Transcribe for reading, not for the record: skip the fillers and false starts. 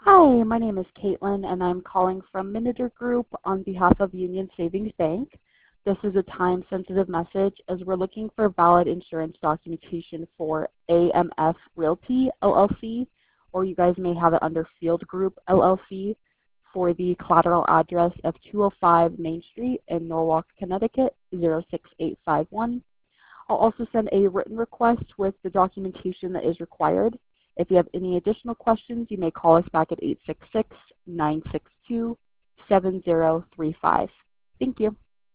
Hi, my name is Caitlin, and I'm calling from Manager Group on behalf of Union Savings Bank. This is a time-sensitive message as we're looking for valid insurance documentation for AMF Realty LLC, or you guys may have it under Field Group LLC, for the collateral address of 205 Main Street in Norwalk, Connecticut, 06851. I'll also send a written request with the documentation that is required. If you have any additional questions, you may call us back at 866-962-7035. Thank you.